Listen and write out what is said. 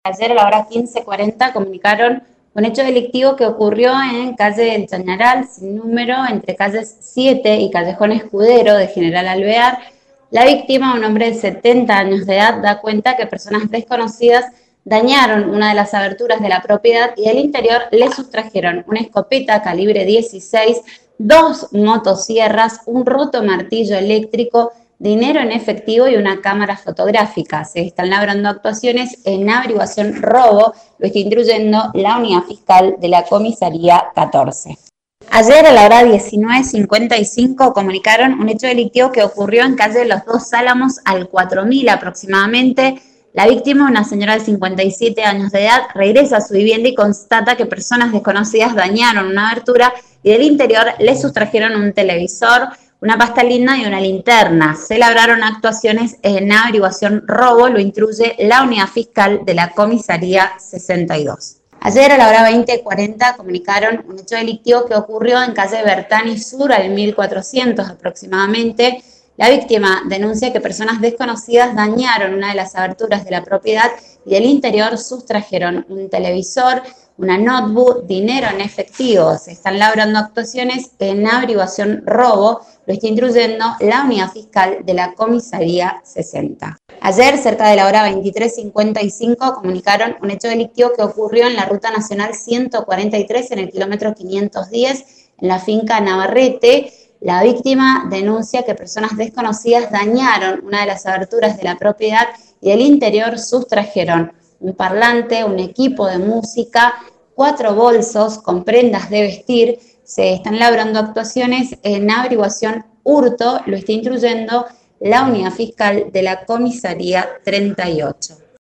Ayer a la hora 15:40 comunicaron un hecho delictivo que ocurrió en calle El Chañaral, sin número, entre calles 7 y Callejón Escudero de General Alvear. La víctima, un hombre de 70 años de edad, da cuenta que personas desconocidas dañaron una de las aberturas de la propiedad y del interior le sustrajeron una escopeta calibre 16, dos motosierras, un roto martillo eléctrico, dinero en efectivo y una cámara fotográfica. Se están labrando actuaciones en averiguación robo, lo está instruyendo la unidad fiscal de la comisaría 14. Ayer a la hora 19:55 comunicaron un hecho delictivo que ocurrió en calle Los Dos Álamos al 4000 aproximadamente. La víctima, una señora de 57 años de edad, regresa a su vivienda y constata que personas desconocidas dañaron una abertura y del interior le sustrajeron un televisor, una pasta linda y una linterna. Se labraron actuaciones en averiguación robo, lo instruye la unidad fiscal de la comisaría 62. Ayer a la hora 20:40 comunicaron un hecho delictivo que ocurrió en calle Bertani Sur al 1400 aproximadamente. La víctima denuncia que personas desconocidas dañaron una de las aberturas de la propiedad y del interior sustrajeron un televisor, una notebook, dinero en efectivo. Se están labrando actuaciones en averiguación robo, lo está instruyendo la unidad fiscal de la comisaría 60. Ayer, cerca de la hora 23:55, comunicaron un hecho delictivo que ocurrió en la Ruta Nacional 143, en el kilómetro 510, en la finca Navarrete. La víctima denuncia que personas desconocidas dañaron una de las aberturas de la propiedad y del interior sustrajeron un parlante, un equipo de música, 4 bolsos con prendas de vestir. Se están labrando actuaciones en averiguación hurto, lo está instruyendo la unidad fiscal de la comisaría 38.